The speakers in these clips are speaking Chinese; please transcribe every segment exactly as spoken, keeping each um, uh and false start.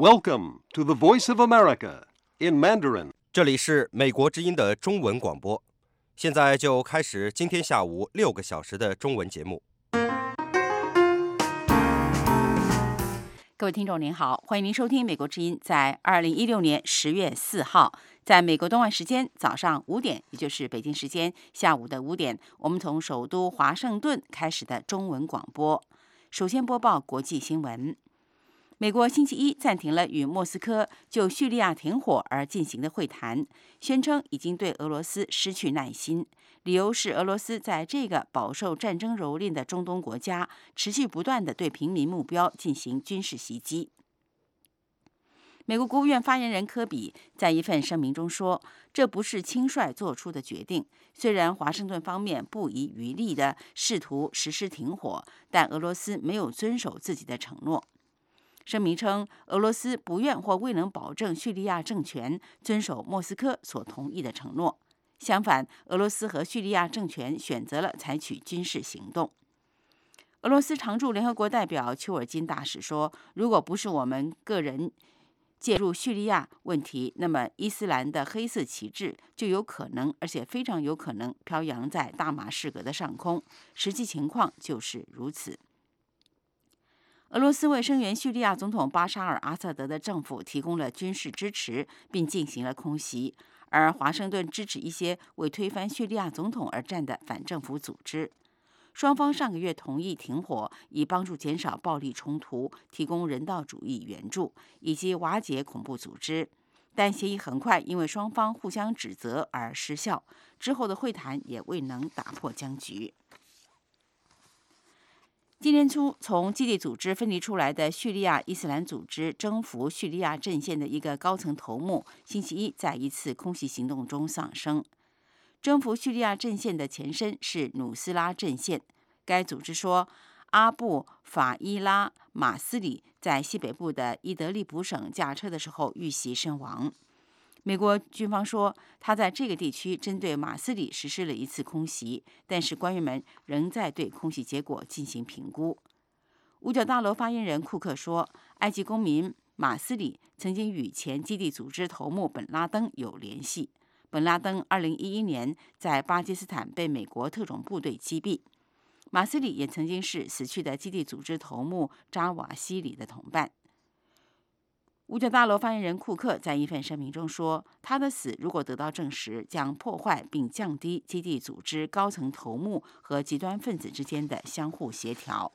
Welcome to the Voice of America in Mandarin. 这里是美国之音的中文广播，现在就开始今天下午六个小时的中文节目。 各位听众您好，欢迎您收听美国之音在二零一六年十月四号，在美国东岸时间早上五点，也就是北京时间下午的五点，我们从首都华盛顿开始的中文广播。首先播报国际新闻。美国星期一暂停了与莫斯科就叙利亚停火而进行的会谈，宣称已经对俄罗斯失去耐心，理由是俄罗斯在这个饱受战争蹂躏的中东国家持续不断地对平民目标进行军事袭击。美国国务院发言人科比在一份声明中说，这不是轻率做出的决定，虽然华盛顿方面不遗余力地试图实施停火，但俄罗斯没有遵守自己的承诺。声明称，俄罗斯不愿或未能保证叙利亚政权遵守莫斯科所同意的承诺。相反，俄罗斯和叙利亚政权选择了采取军事行动。俄罗斯常驻联合国代表丘尔金大使说，如果不是我们个人介入叙利亚问题，那么伊斯兰的黑色旗帜就有可能，而且非常有可能飘扬在大马士革的上空。实际情况就是如此。俄罗斯为声援叙利亚总统巴沙尔·阿萨德的政府提供了军事支持，并进行了空袭，而华盛顿支持一些为推翻叙利亚总统而战的反政府组织。双方上个月同意停火，以帮助减少暴力冲突、提供人道主义援助以及瓦解恐怖组织。但协议很快因为双方互相指责而失效，之后的会谈也未能打破僵局。今年初从基地组织分离出来的叙利亚伊斯兰组织征服叙利亚阵线的一个高层头目，星期一在一次空袭行动中丧生。征服叙利亚阵线的前身是努斯拉阵线，该组织说，阿布法伊拉马斯里在西北部的伊德利卜省驾车的时候遇袭身亡。美国军方说，他在这个地区针对马斯里实施了一次空袭，但是官员们仍在对空袭结果进行评估。五角大楼发言人库克说，埃及公民马斯里曾经与前基地组织头目本拉登有联系。本拉登二零一一年在巴基斯坦被美国特种部队击毙。马斯里也曾经是死去的基地组织头目扎瓦西里的同伴。五角大楼发言人库克在一份声明中说，他的死如果得到证实，将破坏并降低基地组织高层头目和极端分子之间的相互协调。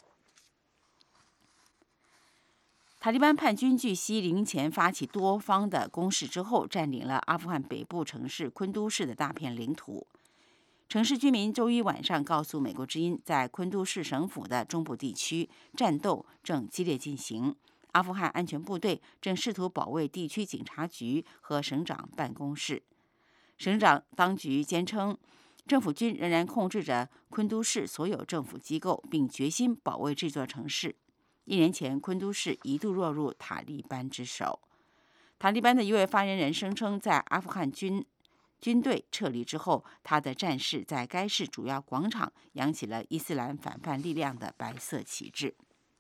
塔利班叛军据悉，黎明前发起多方的攻势之后，占领了阿富汗北部城市昆都市的大片领土。城市居民周一晚上告诉美国之音，在昆都市省府的中部地区，战斗正激烈进行。阿富汗安全部队正试图保卫地区警察局和省长办公室。省长当局坚称，政府军仍然控制着昆都市所有政府机构，并决心保卫这座城市。一年前，昆都市一度落入塔利班之手。塔利班的一位发言人声称，在阿富汗军军队撤离之后，他的战士在该市主要广场扬起了伊斯兰反叛力量的白色旗帜。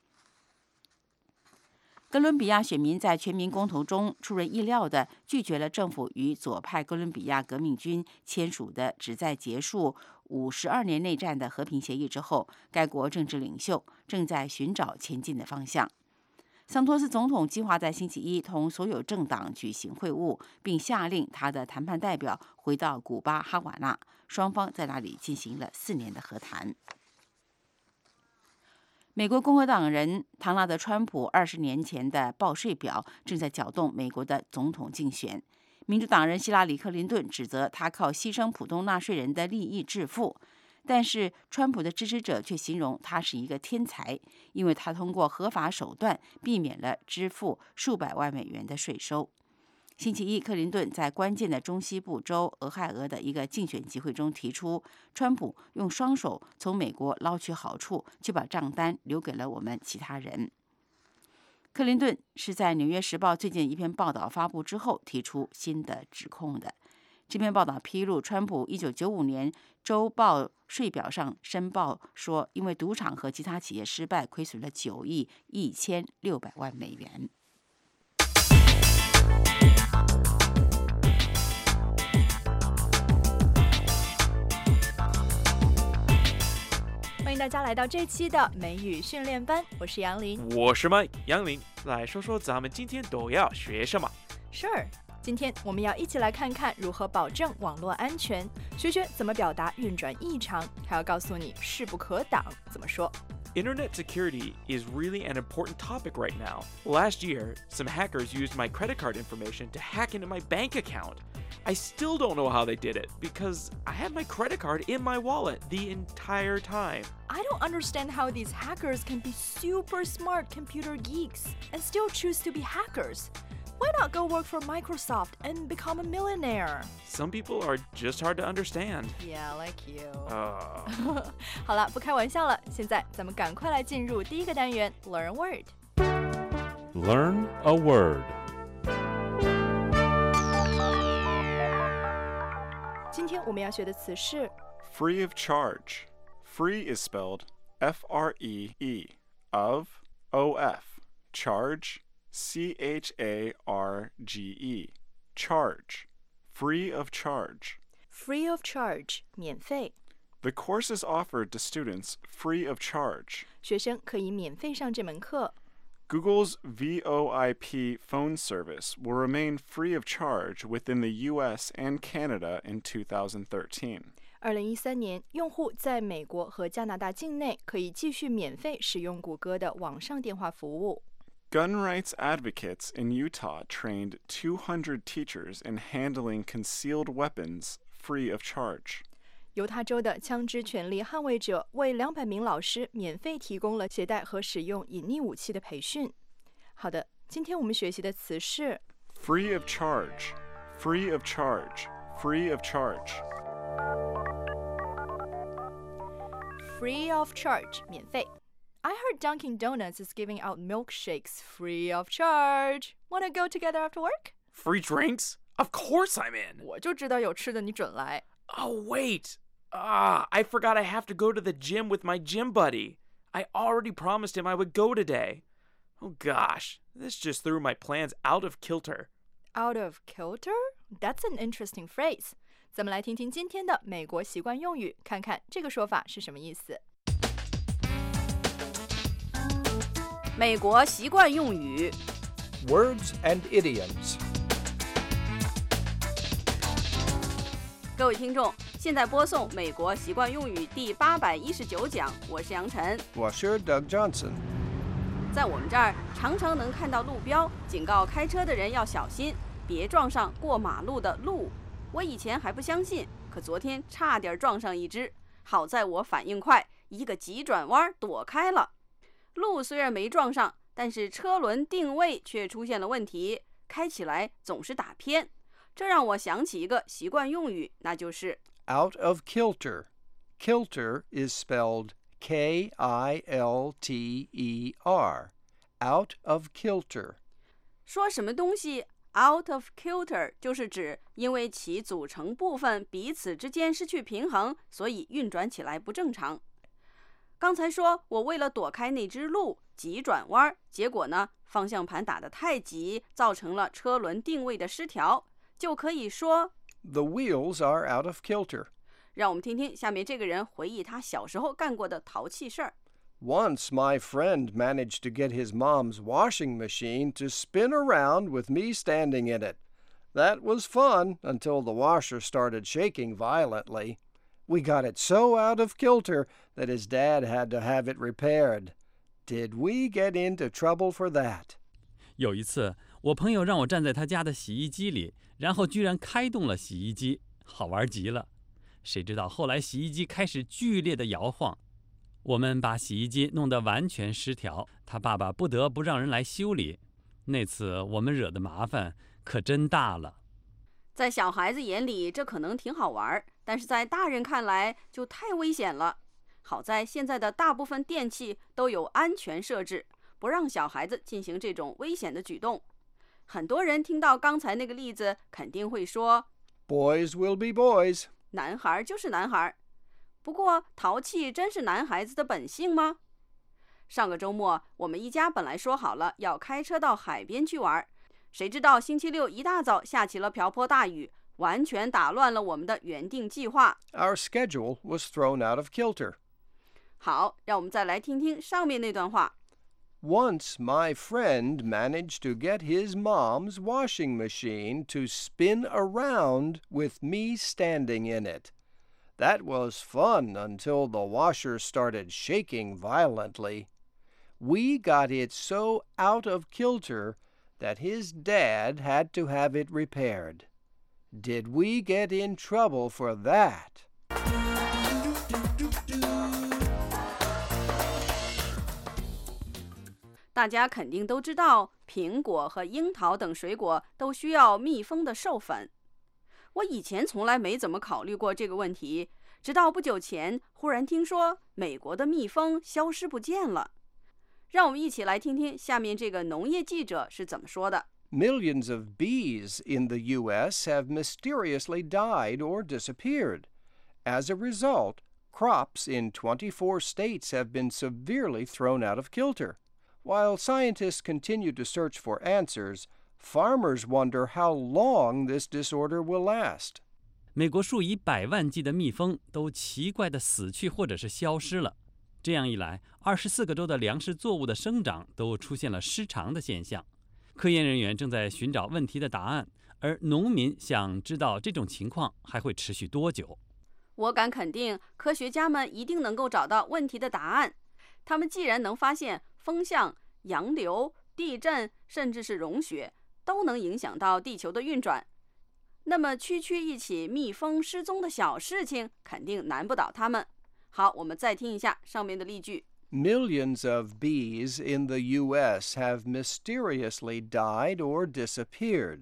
哥伦比亚选民在全民公投中出人意料地拒绝了政府与左派哥伦比亚革命军签署的旨在结束五十二年内战的和平协议之后，该国政治领袖正在寻找前进的方向。桑托斯总统计划在星期一同所有政党举行会晤，并下令他的谈判代表回到古巴哈瓦那，双方在那里进行了四年的和谈。美国共和党人唐纳德·川普二十年前的报税表正在搅动美国的总统竞选。民主党人希拉里·克林顿指责他靠牺牲普通纳税人的利益致富，但是川普的支持者却形容他是一个天才，因为他通过合法手段避免了支付数百万美元的税收。星期一，克林顿在关键的中西部州俄亥俄的一个竞选集会中提出，川普用双手从美国捞取好处，却把账单留给了我们其他人。克林顿是在《纽约时报》最近一篇报道发布之后提出新的指控的。这篇报道披露，川普一九九五年周报税表上申报说，因为赌场和其他企业失败，亏损了九亿一千六百万美元。 大家来到这期的美语训练班，我是杨林， 我是 Mike 杨林，来说说咱们今天都要学什么 Sure， 今天我们要一起来看看如何保证网络安全，学学怎么表达运转异常，还要告诉你势不可挡怎么说。 Internet security is really an important topic right now. Last year, some hackers used my credit card information to hack into my bank account. I still don't know how they did it because I had my credit card in my wallet the entire time. I don't understand how these hackers can be super smart computer geeks and still choose to be hackers. Why not go work for Microsoft and become a millionaire? Some people are just hard to understand. Yeah, like you. Uh... 好了，不开玩笑了，现在咱们赶快来进入第一个单元 Learn a Word. Learn a word. 今天我们要学的词是 Free of charge. Free is spelled F R E E. Of, O F. Charge, C H A R G E. Charge. Free of charge. Free of charge, 免费。 The course is offered to students free of charge. 学生可以免费上这门课。 Google's V O I P phone service will remain free of charge within the U S and Canada in two thousand thirteen. 二零一三年，用户在美国和加拿大境内可以继续免费使用谷歌的网上电话服务。 Gun rights advocates in Utah trained two hundred teachers in handling concealed weapons free of charge. 犹他州的枪支权利捍卫者为两百名老师免费提供了携带和使用隐匿武器的培训。好的，今天我们学习的词是 Free of charge, free of charge, free of charge. Free of charge, 免费。I heard Dunkin' Donuts is giving out milkshakes free of charge. Wanna go together after work? Free drinks? Of course I'm in. 我就知道有吃的你准来。 Oh, wait. Ah, I forgot I have to go to the gym with my gym buddy. I already promised him I would go today. Oh gosh, this just threw my plans out of kilter. Out of kilter? That's an interesting phrase. 咱们来听听今天的美国习惯用语，看看这个说法是什么意思。 美国习惯用语 Words and idioms. 各位听众，现在播送美国习惯用语第八百一十九讲，我是杨晨， 我是 Doug Johnson. 在我们这儿常常能看到路标，警告开车的人要小心，别撞上过马路的鹿。我以前还不相信，可昨天差点撞上一只，好在我反应快，一个急转弯躲开了。鹿虽然没撞上，但是车轮定位却出现了问题，开起来总是打偏。这让我想起一个习惯用语，那就是 Out of kilter. Kilter is spelled K I L T E R. Out of kilter. 说什么东西 out of kilter 就是指因为其组成部分彼此之间失去平衡，所以运转起来不正常。刚才说我为了躲开那只鹿急转弯，结果呢方向盘打得太急，造成了车轮定位的失调，就可以说 The wheels are out of kilter. 让我们听听下面这个人回忆他小时候干过的淘气事儿。 Once my friend managed to get his mom's washing machine to spin around with me standing in it. That was fun until the washer started shaking violently. We got it so out of kilter that his dad had to have it repaired. Did we get into trouble for that? 有一次，我朋友让我站在他家的洗衣机里，然后居然开动了洗衣机，好玩极了。谁知道后来洗衣机开始剧烈的摇晃，我们把洗衣机弄得完全失调，他爸爸不得不让人来修理。那次我们惹的麻烦可真大了。 在小孩子眼里这可能挺好玩，但是在大人看来就太危险了。好在现在的大部分电器都有安全设置，不让小孩子进行这种危险的举动。很多人听到刚才那个例子肯定会说 Boys will be boys. 男孩就是男孩。不过淘气真是男孩子的本性吗？上个周末我们一家本来说好了要开车到海边去玩，谁知道星期六一大早下起了瓢泼大雨，完全打乱了我们的原定计划。 Our schedule was thrown out of kilter. 好，让我们再来听听上面那段话。 Once my friend managed to get his mom's washing machine to spin around with me standing in it. That was fun until the washer started shaking violently. We got it so out of kilter that his dad had to have it repaired. Did we get in trouble for that? 大家肯定都知道，苹果和樱桃等水果都需要密封的授粉。我以前从来没怎么考虑过这个问题，直到不久前忽然听说美国的蜜蜂消失不见了。让我们一起来听听下面这个农业记者是怎么说的。 Millions of bees in the U S have mysteriously died or disappeared. As a result, crops in twenty-four states have been severely thrown out of kilter.While scientists continue to search for answers, farmers wonder how long this disorder will last. 美国数以百万计的蜜蜂都奇怪地死去或者是消失了。这样一来，二十四个州的粮食作物的生长都出现了失常的现象。科研人员正在寻找问题的答案，而农民想知道这种情况还会持续多久。 我敢肯定，科学家们一定能够找到问题的答案。他们既然能发现风向、洋流、地震，甚至是融雪，都能影响到地球的运转，那么区区一起蜜蜂失踪的小事情，肯定难不倒他们。好，我们再听一下上面的例句。 Millions of bees in the U S have mysteriously died or disappeared.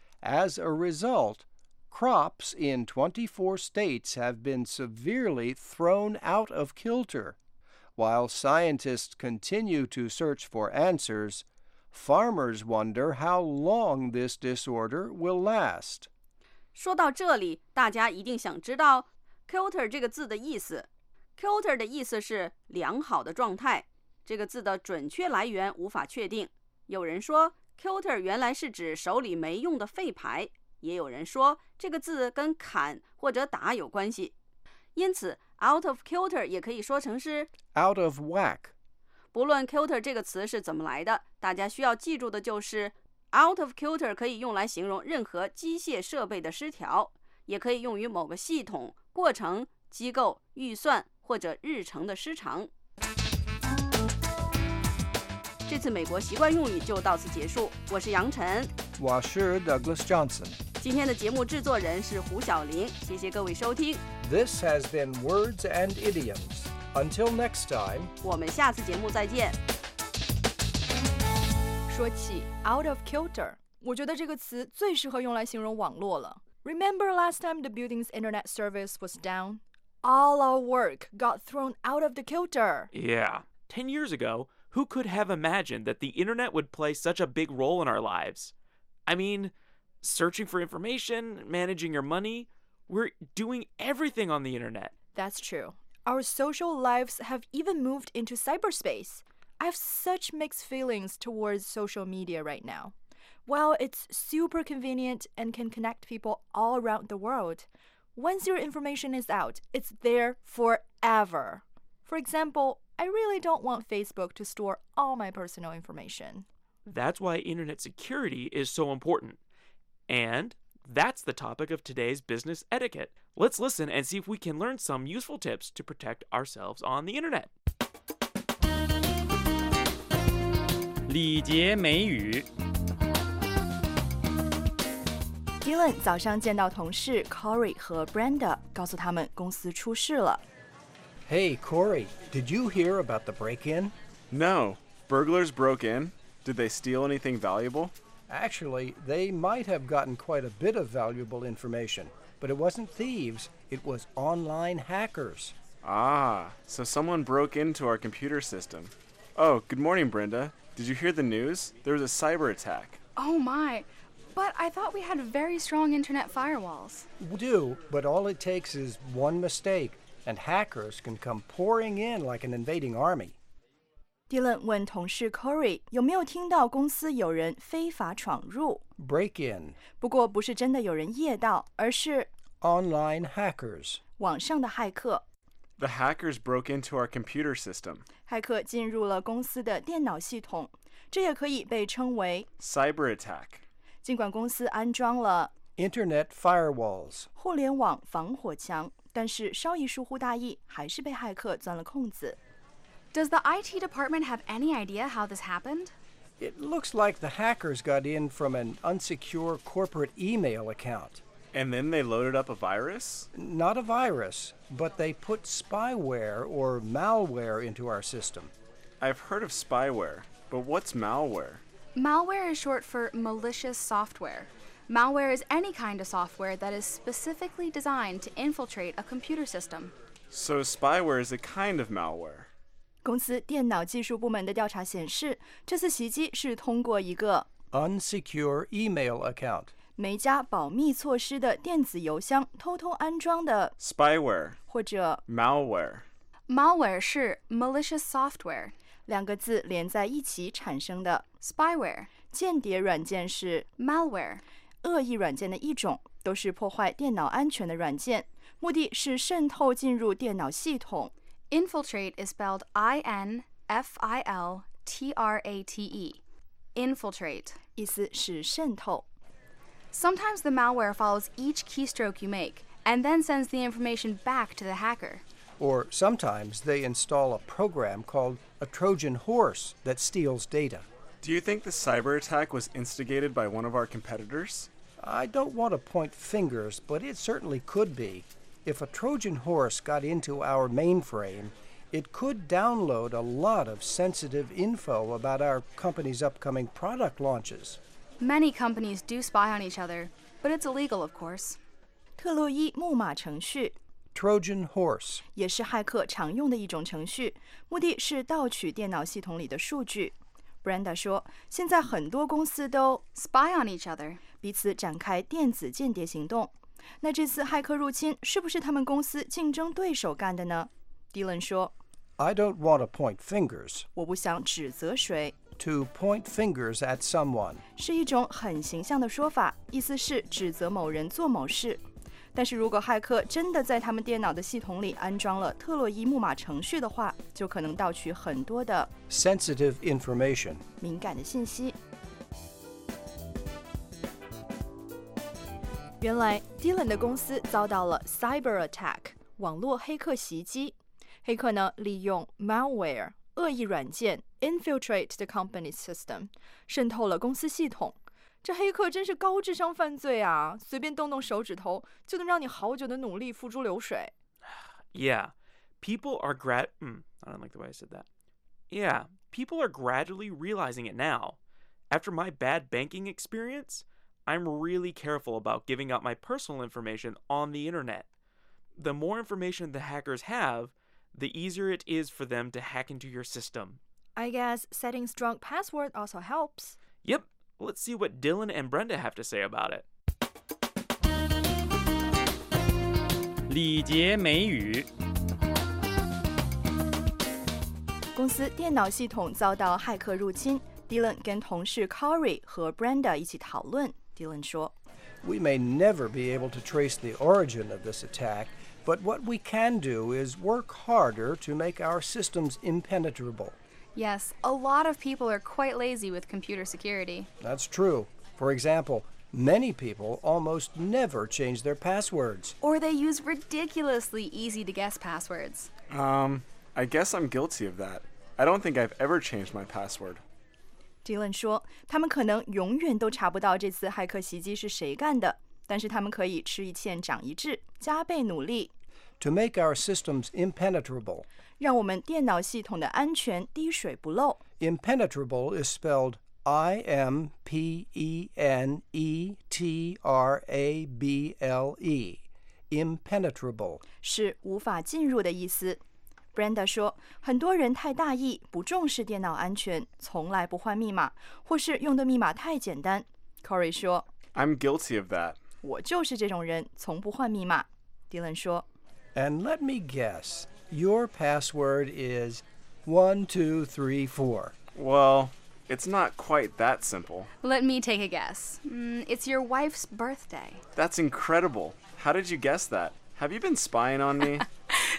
As a result, crops in twenty-four states have been severely thrown out of kilter.While scientists continue to search for answers, farmers wonder how long this disorder will last. 说到这里，大家一定想知道 kilter 这个字的意思。kilter 的意思是良好的状态，这个字的准确来源无法确定。有人说 kilter 原来是指手里没用的废牌，也有人说这个字跟砍或者打有关系。因此 out of kilter 也可以说成是 out of whack. 不论 kilter 这个词是怎么来的，大家需要记住的就是 out of kilter 可以用来形容任何机械设备的失调，也可以用于某个系统、过程、机构、预算或者日程的失常。这次美国习惯用语就到此结束，我是杨晨， 我是 Douglas Johnson。 今天的节目制作人是胡小玲，谢谢各位收听。 This has been Words and Idioms. Until next time, 我们下次节目再见。 说起 out of kilter， 我觉得这个词最适合用来形容网络了。Remember last time the building's internet service was down? All our work got thrown out of the kilter. Yeah. Ten years ago, who could have imagined that the internet would play such a big role in our lives? I mean, searching for information, managing your money, we're doing everything on the internet. That's true. Our social lives have even moved into cyberspace. I have such mixed feelings towards social media right now. While it's super convenient and can connect people all around the world, once your information is out, it's there forever. For example, I really don't want Facebook to store all my personal information. That's why internet security is so important. And that's the topic of today's business etiquette. Let's listen and see if we can learn some useful tips to protect ourselves on the internet. 礼节美语。 Dylan 早上见到同事 Corey 和 Brenda， 告诉他们公司出事了。 Hey, Corey, did you hear about the break-in? No. Burglars broke in? Did they steal anything valuable? Actually, they might have gotten quite a bit of valuable information, but it wasn't thieves, it was online hackers. Ah, so someone broke into our computer system. Oh, good morning, Brenda. Did you hear the news? There was a cyber attack. Oh my, but I thought we had very strong internet firewalls. We do, but all it takes is one mistake, and hackers can come pouring in like an invading army. Dylan 问同事 Corey 有没有听到公司有人非法闯入 Break in. 不过不是真的有人夜盗，而是 Online hackers. 网上的骇客。 The hackers broke into our computer system. 骇客进入了公司的电脑系统，这也可以被称为 Cyber attack. 尽管公司安装了 Internet firewalls. 互联网防火墙，但是稍一疏忽大意，还是被骇客钻了空子。 Does the I T department have any idea how this happened? It looks like the hackers got in from an unsecure corporate email account. And then they loaded up a virus? Not a virus, but they put spyware or malware into our system. I've heard of spyware, but what's malware? Malware is short for malicious software. Malware is any kind of software that is specifically designed to infiltrate a computer system. So spyware is a kind of malware. 公司电脑技术部门的调查显示，这次袭击是通过一个 unsecure email account. 没加保密措施的电子邮箱偷偷安装的 spyware 或者 malware. Malware 是 malicious software. 两个字连在一起产生的 Spyware 间谍软件是 malware. 恶意软件的一种，都是破坏电脑安全的软件，目的是渗透进入电脑系统。 Infiltrate is spelled I N F I L T R A T E. Infiltrate 意思是渗透。 Sometimes the malware follows each keystroke you make and then sends the information back to the hacker. Or sometimes they install a program called a Trojan horse that steals data. Do you think the cyber attack was instigated by one of our competitors? I don't want to point fingers, but it certainly could be. If a Trojan horse got into our mainframe, it could download a lot of sensitive info about our company's upcoming product launches. Many companies do spy on each other, but it's illegal, of course. 特洛伊木马程序 Trojan horse 也是骇客常用的一种程序，目的是盗取电脑系统里的数据。Brenda 说，现在很多公司都 spy on each other， 彼此展开电子间谍行动。那这次骇客入侵是不是他们公司竞争对手干的呢？ Dylan 说 I don't want to point fingers. 我不想指责谁。 To point fingers at someone 是一种很形象的说法，意思是指责某人做某事。但是如果骇客真的在他们电脑的系统里安装了特洛伊木马程序的话，就可能盗取很多的 sensitive information 敏感的信息。原来 Dylan 的公司遭到了 cyber attack 网络黑客袭击。黑客呢，利用 malware 恶意软件 infiltrate the company's system 渗透了公司系统。这黑客真是高智商犯罪啊！随便动动手指头，就能让你好久的努力付诸流水。 Yeah, people are grad. Mm, I don't like the way I said that. Yeah, people are gradually realizing it now. After my bad banking experience, I'm really careful about giving out my personal information on the internet. The more information the hackers have, the easier it is for them to hack into your system. I guess setting strong password also helps. Yep. Let's see what Dylan and Brenda have to say about it. 礼节美语。 公司电脑系统遭到骇客入侵 ，Dylan 跟同事 Corey 和 Brenda 一起讨论。Dylan 说 We may never be able to trace the origin of this attack, but what we can do is work harder to make our systems impenetrable. Yes, a lot of people are quite lazy with computer security. That's true. For example, many people almost never change their passwords. Or they use ridiculously easy-to-guess passwords. Um, I guess I'm guilty of that. I don't think I've ever changed my password. Dylan 说，他们可能永远都查不到这次骇客袭击是谁干的，但是他们可以吃一堑长一智，加倍努力。 To make our systems impenetrable. 让我们电脑系统的安全滴水不漏。 Impenetrable is spelled I M P E N E T R A B L E. Impenetrable 是无法进入的意思。Brenda 说，很多人太大意，不重视电脑安全，从来不换密码，或是用的密码太简单。Corey 说 I'm guilty of that. 我就是这种人，从不换密码。Dylan 说 And let me guess, your password is one two three four. Well, it's not quite that simple. Let me take a guess. Mm, it's your wife's birthday. That's incredible. How did you guess that? Have you been spying on me?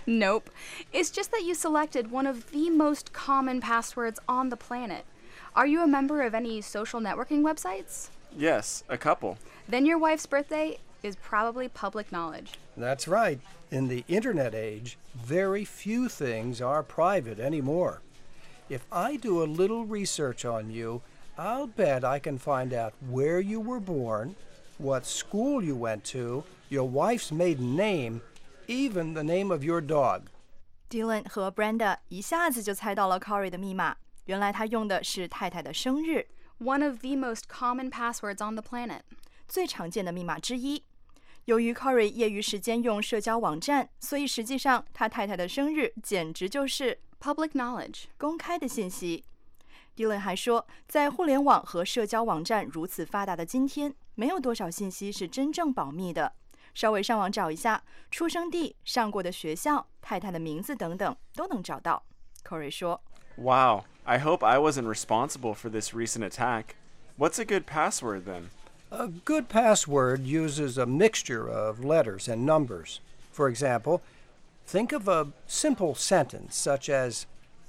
Nope. It's just that you selected one of the most common passwords on the planet. Are you a member of any social networking websites? Yes, a couple. Then your wife's birthday is probably public knowledge. That's right. In the internet age, very few things are private anymore. If I do a little research on you, I'll bet I can find out where you were born, what school you went to, your wife's maiden name, even the name of your dog. Dylan 和 Brenda 一下子就猜到了 Corey 的密码，原来他用的是太太的生日， One of the most common passwords on the planet. 最常见的密码之一。由于 Corey 业余时间用社交网站，所以实际上他太太的生日简直就是 Public knowledge. 公开的信息。Dylan 还说，在互联网和社交网站如此发达的今天，没有多少信息是真正保密的。稍微上网找一下，出生地、上过的学校、太太的名字等等都能找到。Corey 说 Wow, I hope I wasn't responsible for this recent attack. What's a good password then? A good password uses a mixture of letters and numbers. For example, think of a simple sentence such as,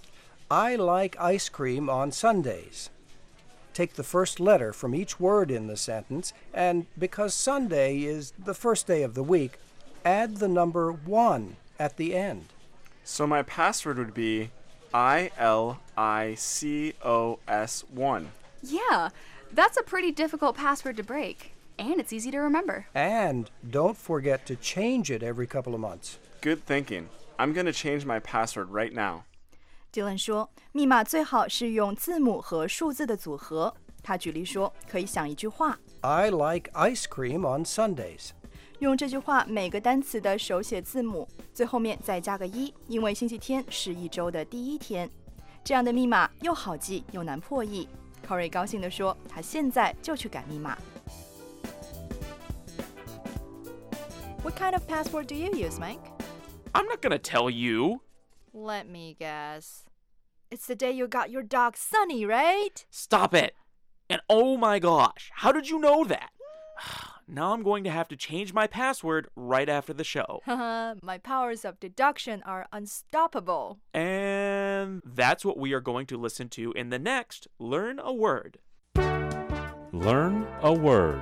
I like ice cream on Sundays. Take the first letter from each word in the sentence, and because Sunday is the first day of the week, add the number one at the end. So my password would be I L I C O S one. Yeah, that's a pretty difficult password to break. And it's easy to remember. And don't forget to change it every couple of months. Good thinking. I'm going to change my password right now. Dylan 说，密码最好是用字母和数字的组合。他举例说，可以想一句话 I like ice cream on Sundays. 用这句话每个单词的手写字母，最后面再加个一，因为星期天是一周的第一天。这样的密码又好记又难破译。Corey 高兴地说，他现在就去改密码。What kind of password do you use, Mike? I'm not gonna tell you. Let me guess. It's the day you got your dog Sunny, right? Stop it. And oh my gosh, how did you know that? Now I'm going to have to change my password right after the show. My powers of deduction are unstoppable. And that's what we are going to listen to in the next Learn a Word. Learn a word.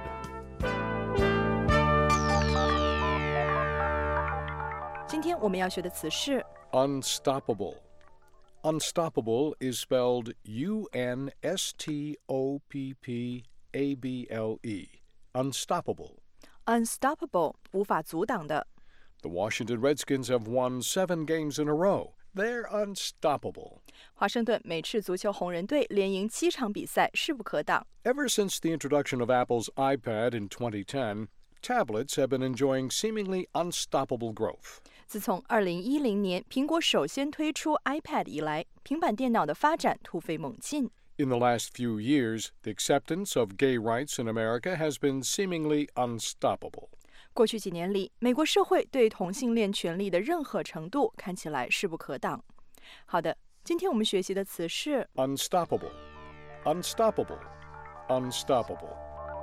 Unstoppable. Unstoppable is spelled U N S T O P P A B L E. Unstoppable. Unstoppable, 无法阻挡的。 The Washington Redskins have won seven games in a row. They're unstoppable. 华盛顿美式足球红人队连赢七场比赛，势不可挡。 Ever since the introduction of Apple's iPad in twenty ten, tablets have been enjoying seemingly unstoppable growth. 自从二零一零年苹果首先推出 iPad 以来，平板电脑的发展突飞猛进。 In the last few years, the acceptance of gay rights in America has been seemingly unstoppable. 过去几年里，美国社会对同性恋权利的任何程度看起来势不可挡。好的，今天我们学习的词是 Unstoppable. Unstoppable. Unstoppable.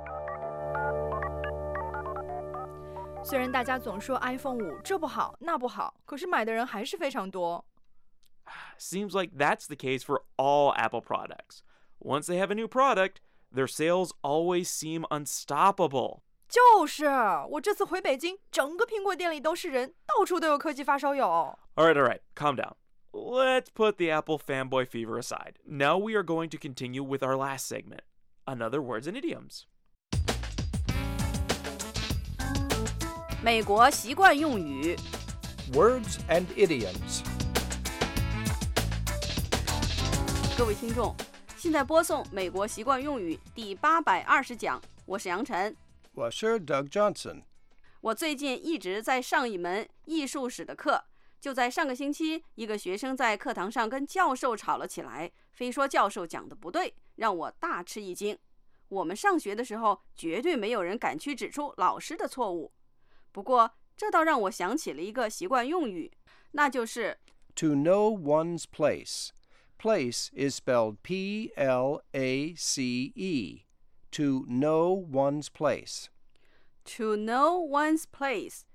虽然大家总说 iPhone 五这不好那不好，可是买的人还是非常多。 Seems like that's the case for all Apple products. Once they have a new product, their sales always seem unstoppable. 就是我这次回北京，整个苹果店里都是人，到处都有科技发烧友。 All right, all right, calm down. Let's put the Apple fanboy fever aside. Now we are going to continue with our last segment, another words and idioms. 美国习惯用语 Words and idioms. 各位听众，现在播送美国习惯用语第八百二十讲，我是杨晨。 我是 Doug Johnson. 我最近一直在上一门艺术史的课，就在上个星期，一个学生在课堂上跟教授吵了起来，非说教授讲的不对，让我大吃一惊。我们上学的时候，绝对没有人敢去指出老师的错误。不过，这倒让我想起了一个习惯用语，那就是 To know one's place. Place is spelled P L A C E. To know one's place. to know one's place，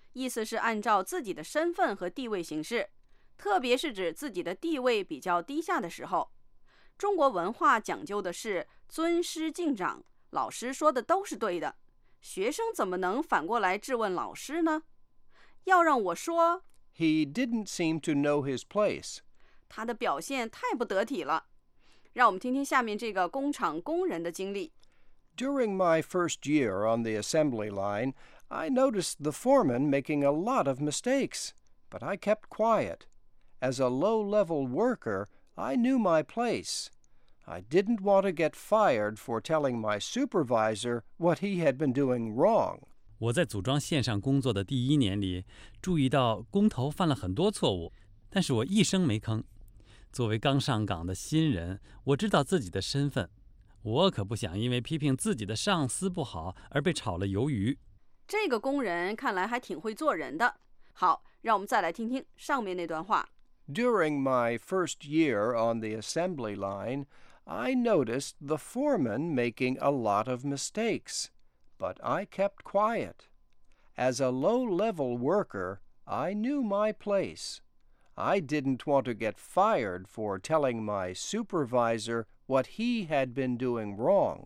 意思是按照自己的身份和地位行事，特别是指自己的地位比较低下的时候。中国文化讲究的是尊师敬长，老师说的都是对的，学生怎么能反过来质问老师呢？要让我说 He didn't seem to know his place. 他的表现太不得体了。让我们听听下面这个工厂工人的经历。 During my first year on the assembly line, I noticed the foreman making a lot of mistakes, but I kept quiet. As a low-level worker, I knew my place. I didn't want to get fired for telling my supervisor what he had been doing wrong. 我在组装线上工作的第一年里，注意到工头犯了很多错误，但是我一声没吭。作为刚上岗的新人，我知道自己的身份，我可不想因为批评自己的上司不好而被炒了鱿鱼。 这个工人看来还挺会做人的。好，让我们再来听听上面那段话。 During my first year on the assembly line, I noticed the foreman making a lot of mistakes, but I kept quiet. As a low-level worker, I knew my place. I didn't want to get fired for telling my supervisor what he had been doing wrong.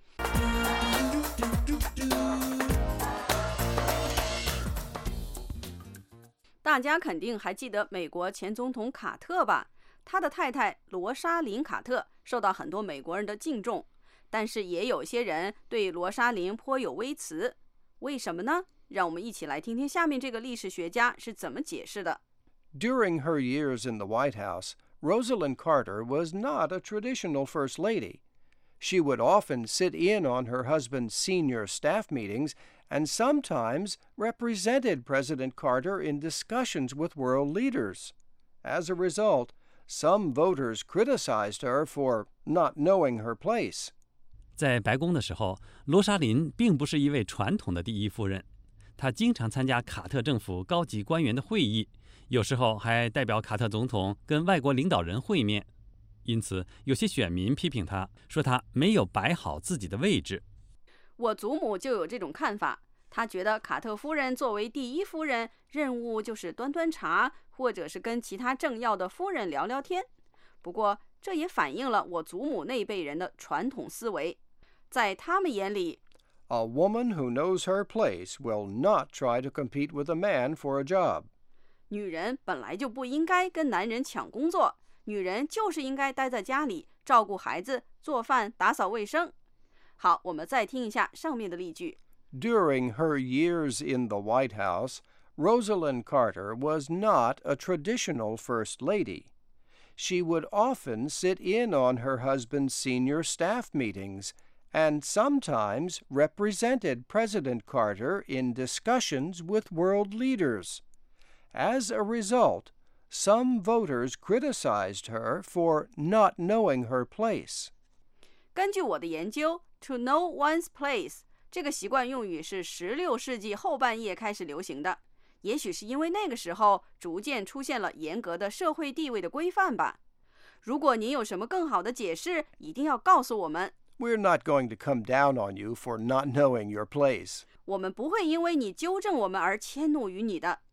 大家肯定还记得美国前总统卡特吧？他的太太罗莎琳·卡特受到很多美国人的敬重，但是也有些人对罗莎琳颇有微词。为什么呢？让我们一起来听听下面这个历史学家是怎么解释的。 During her years in the White House, Rosalind Carter was not a traditional First Lady. She would often sit in on her husband's senior staff meetings and sometimes represented President Carter in discussions with world leaders. As a result, some voters criticized her for not knowing her place. 在白宫的时候，罗莎琳并不是一位传统的第一夫人，她经常参加卡特政府高级官员的会议，有时候还代表卡特总统跟外国领导人会面。因此，有些选民批评她，说她没有摆好自己的位置。 我祖母就有这种看法，她觉得卡特夫人作为第一夫人，任务就是端端茶，或者是跟其他政要的夫人聊聊天。不过，这也反映了我祖母那辈人的传统思维，在他们眼里 A woman who knows her place will not try to compete with a man for a job. 女人本来就不应该跟男人抢工作，女人就是应该待在家里，照顾孩子，做饭，打扫卫生。好，我们再听一下上面的例句。 During her years in the White House, Rosalind Carter was not a traditional First Lady. She would often sit in on her husband's senior staff meetings and sometimes represented President Carter in discussions with world leaders. As a result, some voters criticized her for not knowing her place. 根据我的研究 ，to know one's place 这个习惯用语是十六世纪后半叶开始流行的。也许是因为那个时候逐渐出现了严格的社会地位的规范吧。如果您有什么更好的解释，一定要告诉我们。 We're not going to come down on you for not knowing your place. 我们不会因为你纠正我们而迁怒于你的。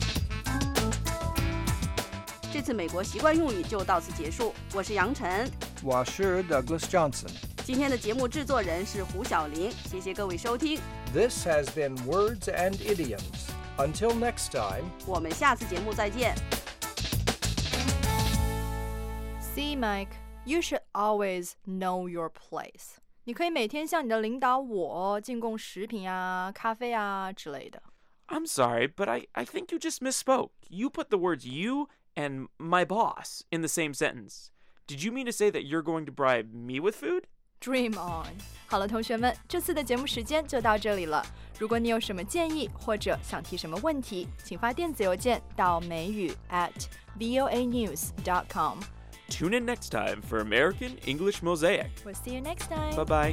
这次美国习惯用语就到此结束。我是杨晨， 我是 Douglas Johnson。 今天的节目制作人是胡小玲，谢谢各位收听。 This has been Words and Idioms. Until next time, 我们下次节目再见。 See, Mike, you should always know your place. 你可以每天向你的领导我进贡食品啊、咖啡啊之类的。 I'm sorry, but I, I think you just misspoke. You put the words you and my boss in the same sentence. Did you mean to say that you're going to bribe me with food? Dream on. 好了，同学们，这次的节目时间就到这里了。如果你有什么建议或者想提什么问题，请发电子邮件到美语 at voa news dot com. Tune in next time for American English Mosaic. We'll see you next time. Bye-bye.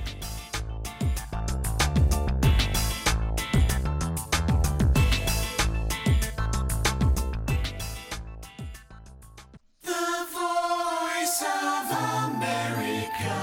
The Voice of America,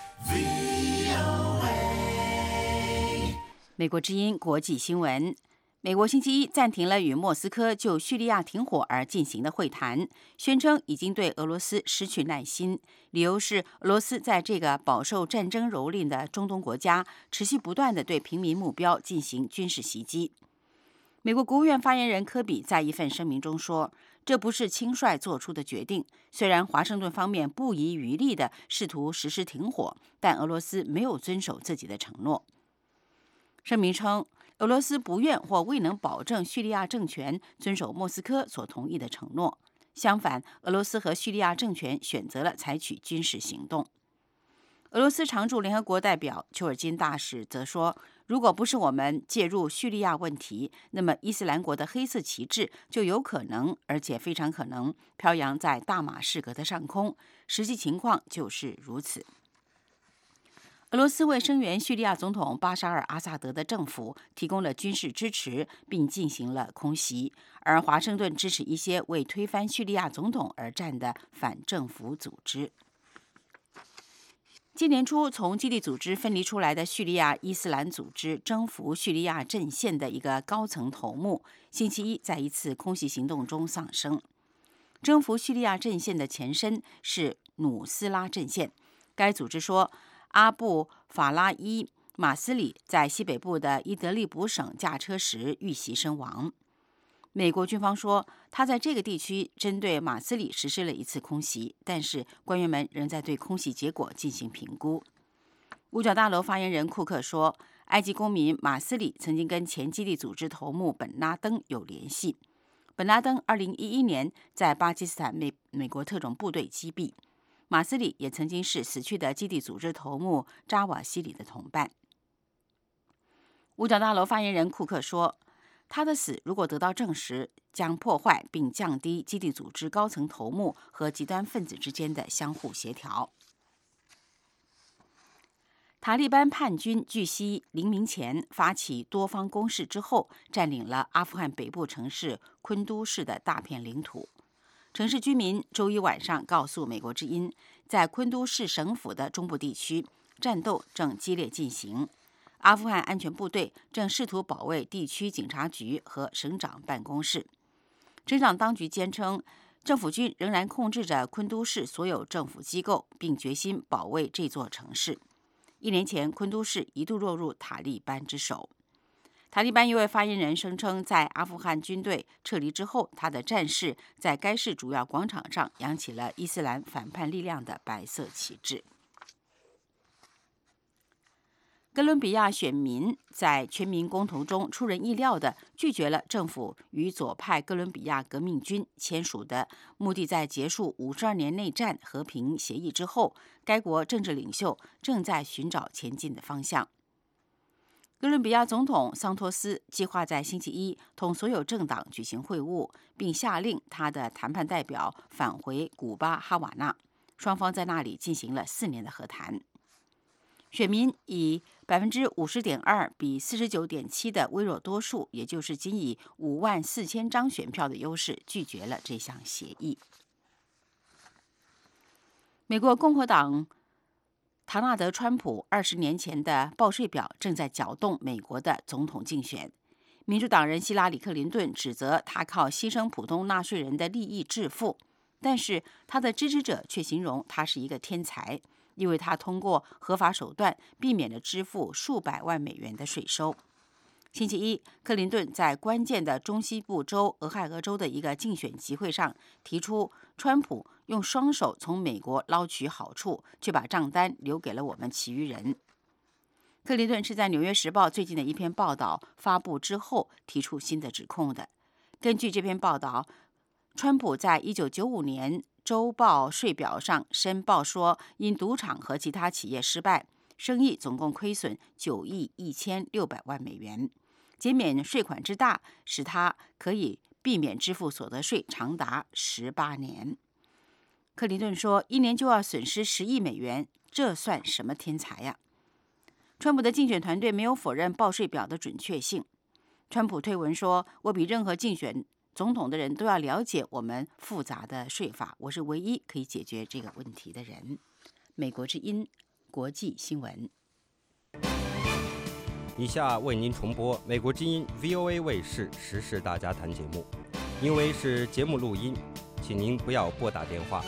V O A. 美国之音国际新闻。 美国星期一暂停了与莫斯科就叙利亚停火而进行的会谈，宣称已经对俄罗斯失去耐心，理由是俄罗斯在这个饱受战争蹂躏的中东国家持续不断地对平民目标进行军事袭击。美国国务院发言人科比在一份声明中说，这不是轻率做出的决定，虽然华盛顿方面不遗余力地试图实施停火，但俄罗斯没有遵守自己的承诺。声明称，俄罗斯不愿或未能保证叙利亚政权遵守莫斯科所同意的承诺。相反，俄罗斯和叙利亚政权选择了采取军事行动。俄罗斯常驻联合国代表丘尔金大使则说，如果不是我们介入叙利亚问题，那么伊斯兰国的黑色旗帜就有可能，而且非常可能飘扬在大马士革的上空。实际情况就是如此。俄罗斯为声援叙利亚总统巴沙尔·阿萨德的政府提供了军事支持，并进行了空袭，而华盛顿支持一些为推翻叙利亚总统而战的反政府组织。今年初从基地组织分离出来的叙利亚伊斯兰组织征服叙利亚阵线的一个高层头目，星期一在一次空袭行动中丧生。征服叙利亚阵线的前身是努斯拉阵线，该组织说，阿布法拉伊马斯里在西北部的伊德利卜省驾车时遇袭身亡。美国军方说，他在这个地区针对马斯里实施了一次空袭，但是官员们仍在对空袭结果进行评估。五角大楼发言人库克说，埃及公民马斯里曾经跟前基地组织头目本拉登有联系。本拉登二零一一年在巴基斯坦美美国特种部队击毙。马斯里也曾经是死去的基地组织头目扎瓦西里的同伴。五角大楼发言人库克说，他的死如果得到证实，将破坏并降低基地组织高层头目和极端分子之间的相互协调。塔利班叛军据悉黎明前发起多方攻势之后，占领了阿富汗北部城市昆都市的大片领土。城市居民周一晚上告诉美国之音，在昆都市省府的中部地区，战斗正激烈进行。阿富汗安全部队正试图保卫地区警察局和省长办公室。省长当局坚称，政府军仍然控制着昆都市所有政府机构，并决心保卫这座城市。一年前，昆都市一度落入塔利班之手。塔利班一位发言人声称，在阿富汗军队撤离之后，他的战士在该市主要广场上扬起了伊斯兰反叛力量的白色旗帜。哥伦比亚选民在全民公投中出人意料地拒绝了政府与左派哥伦比亚革命军签署的目的在结束五十二年内战和平协议之后，该国政治领袖正在寻找前进的方向。哥伦比亚总统桑托斯计划在星期一同所有政党举行会晤，并下令他的谈判代表返回古巴哈瓦那，双方在那里进行了四年的和谈。选民以百分之五十点二比四十九点七的微弱多数，也就是仅以五万四千张选票的优势，拒绝了这项协议。美国共和党唐纳德·川普二十年前的报税表正在搅动美国的总统竞选。民主党人希拉里·克林顿指责他靠牺牲普通纳税人的利益致富，但是他的支持者却形容他是一个天才，因为他通过合法手段避免了支付数百万美元的税收。星期一，克林顿在关键的中西部州俄亥俄州的一个竞选集会上提出，川普用双手从美国捞取好处，却把账单留给了我们其余人。克林顿是在《纽约时报》最近的一篇报道发布之后提出新的指控的。根据这篇报道，川普在一九九五年周报税表上申报说，因赌场和其他企业失败，生意总共亏损九亿一千六百万美元。减免税款之大，使他可以避免支付所得税长达十八年。克林顿说，一年就要损失十亿美元，这算什么天才呀？川普的竞选团队没有否认报税表的准确性。川普推文说，我比任何竞选总统的人都要了解我们复杂的税法，我是唯一可以解决这个问题的人。美国之音国际新闻。 以下为您重播美国之音 V O A 卫视时事大家谈节目，因为是节目录音，请您不要拨打电话。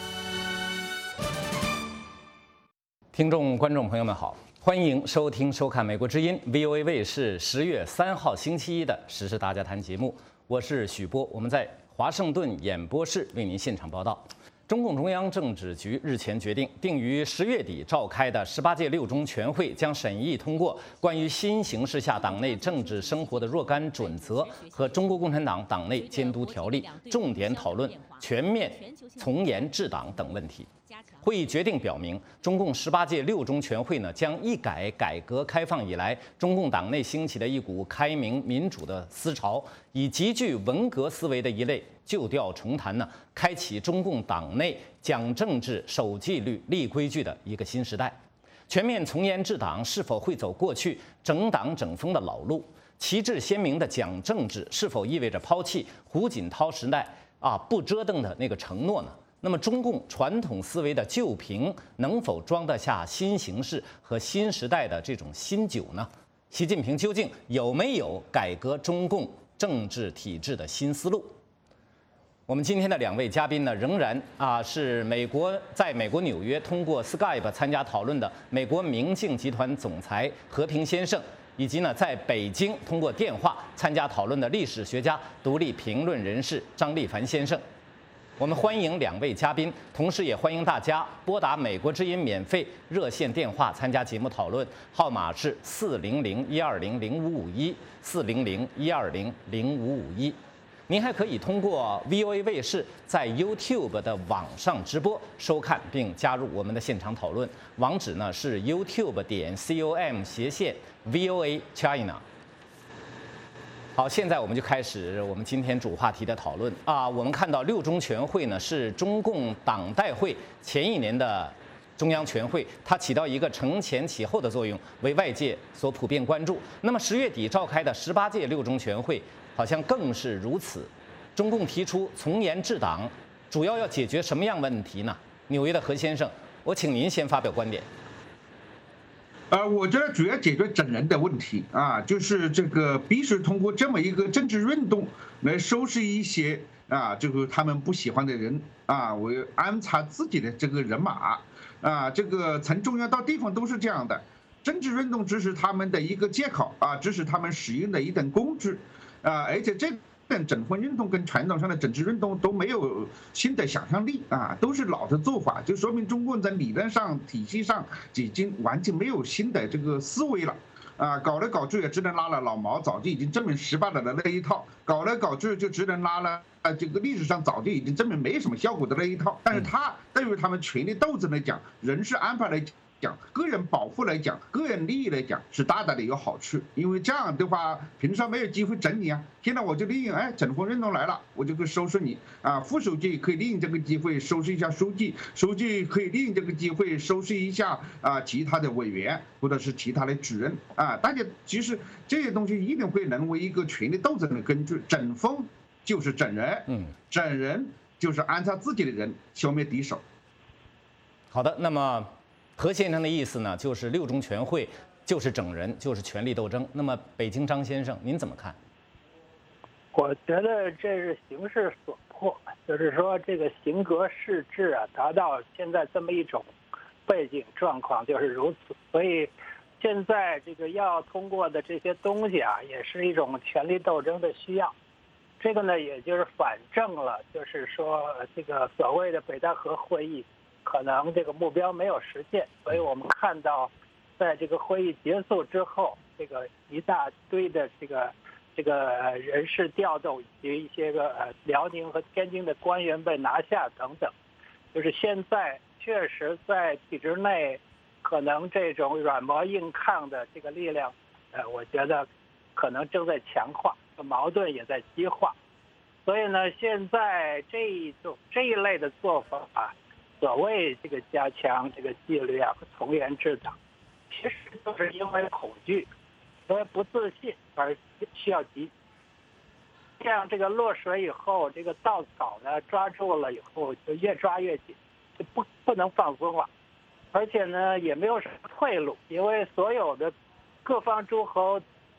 听众、观众朋友们好，欢迎收听、收看美国之音 V O A 卫视十月三号星期一的时事大家谈节目，我是许波，我们在华盛顿演播室为您现场报道。中共中央政治局日前决定，定于十月底召开的十八届六中全会将审议通过关于新形势下党内政治生活的若干准则和中国共产党党内监督条例，重点讨论全面从严治党等问题。会议决定表明，中共十八届六中全会呢将一改改革开放以来中共党内兴起的一股开明民主的思潮，以极具文革思维的一类旧调重弹呢，开启中共党内讲政治、守纪律、立规矩的一个新时代。全面从严治党是否会走过去整党整风的老路？旗帜鲜明的讲政治是否意味着抛弃胡锦涛时代啊不折腾的那个承诺呢？那么，中共传统思维的旧瓶能否装得下新形势和新时代的这种新酒呢？习近平究竟有没有改革中共政治体制的新思路？我们今天的两位嘉宾呢，仍然啊是美国在美国纽约通过 Skype 参加讨论的美国明镜集团总裁和平先生，以及呢在北京通过电话参加讨论的历史学家、独立评论人士张立凡先生。我们欢迎两位嘉宾，同时也欢迎大家拨打美国之音免费热线电话参加节目讨论，号码是四零零一二零零五五一四零零一二零零五五一。您还可以通过 V O A 卫视在 YouTube 的网上直播收看并加入我们的现场讨论，网址呢是 YouTube 点 com 斜线 V O A China。好，现在我们就开始我们今天主话题的讨论啊。我们看到六中全会呢是中共党代会前一年的中央全会，它起到一个承前启后的作用，为外界所普遍关注。那么十月底召开的十八届六中全会好像更是如此。中共提出从严治党，主要要解决什么样问题呢？纽约的何先生，我请您先发表观点。 呃，我觉得主要解决整人的问题啊，就是这个必须通过这么一个政治运动来收拾一些啊，就是他们不喜欢的人啊，我要安插自己的这个人马啊，这个从中央到地方都是这样的，政治运动只是他们的一个借口啊，只是他们使用的一等工具啊，而且这。整风运动跟传统上的政治运动都没有新的想象力啊，都是老的做法，就说明中共在理论上、体系上已经完全没有新的这个思维了啊！搞来搞去也只能拉了老毛早就已经证明失败了的那一套，搞来搞去就只能拉了啊这个历史上早就已经证明没什么效果的那一套。但是他对于他们权力斗争来讲，人事安排来讲，个人保护来讲，个人利益来讲是大大的有好处，因为这样的话平常没有机会整你啊，现在我就利用哎整风运动来了，我就可以收拾你啊，副书记可以利用这个机会收拾一下书记，书记可以利用这个机会收拾一下啊其他的委员或者是其他的主任啊，大家其实这些东西一定会沦为一个权力斗争的根据，整风就是整人，嗯，整人就是安插自己的人，消灭敌手。 好的，那么。何先生的意思呢，就是六中全会就是整人，就是权力斗争。那么，北京张先生，您怎么看？ 我觉得这是形势所迫，就是说这个形格势制啊，达到现在这么一种背景状况就是如此。所以，现在这个要通过的这些东西啊，也是一种权力斗争的需要。这个呢，也就是反证了，就是说这个所谓的北戴河会议。可能这个目标没有实现，所以我们看到，在这个会议结束之后，这个一大堆的这个这个人事调动以及一些个呃辽宁和天津的官员被拿下等等，就是现在确实在体制内，可能这种软磨硬抗的这个力量，呃，我觉得可能正在强化，矛盾也在激化，所以呢，现在这一种这一类的做法啊。所谓这个加强这个纪律啊和从严治党，其实就是因为恐惧，因为不自信而需要急。这样这个落水以后，这个稻草呢抓住了以后就越抓越紧，就不不能放松了，而且呢也没有什么退路，因为所有的各方诸侯